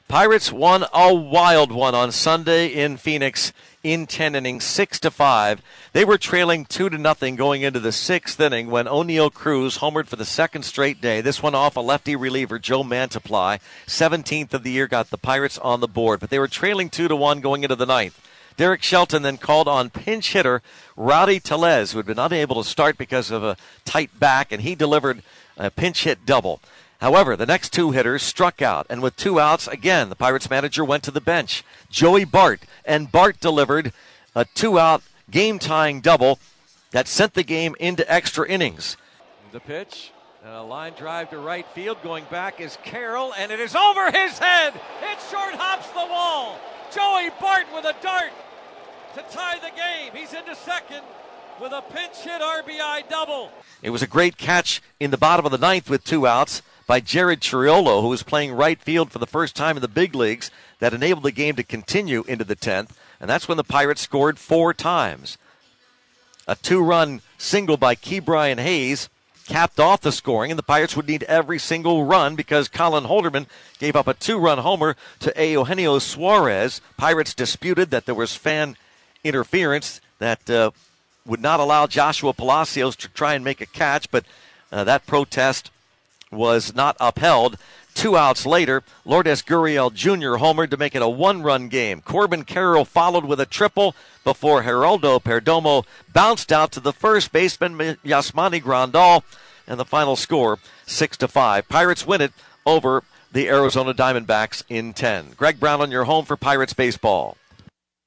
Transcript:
Pirates won a wild one on Sunday in Phoenix in 10 innings, 6-5. They were trailing 2-0 going into the 6th inning when O'Neill Cruz homered for the second straight day. This one off a lefty reliever, Joe Mantiply. 17th of the year got the Pirates on the board, but they were trailing 2-1 going into the 9th. Derek Shelton then called on pinch hitter Rowdy Tellez, who had been unable to start because of a tight back, and he delivered a pinch hit double. However, the next two hitters struck out, and with 2 outs, again, the Pirates manager went to the bench. Joey Bart, and Bart delivered a 2-out game-tying double that sent the game into extra innings. The pitch, a line drive to right field. Going back is Carroll, and it is over his head. It short hops the wall. Joey Bart with a dart to tie the game. He's into second with a pinch hit RBI double. It was a great catch in the bottom of the 9th with 2 outs by Jared Triolo, who was playing right field for the first time in the big leagues, that enabled the game to continue into the 10th, and that's when the Pirates scored 4 times. A 2-run single by Ke'Bryan Hayes capped off the scoring, and the Pirates would need every single run because Colin Holderman gave up a 2-run homer to Eugenio Suarez. Pirates disputed that there was fan interference that would not allow Joshua Palacios to try and make a catch, but that protest was not upheld. 2 outs later, Lourdes Gurriel Jr. homered to make it a 1-run game. Corbin Carroll followed with a triple before Geraldo Perdomo bounced out to the first baseman Yasmani Grandal, and the final score 6-5. Pirates win it over the Arizona Diamondbacks in 10. Greg Brown on your home for Pirates baseball.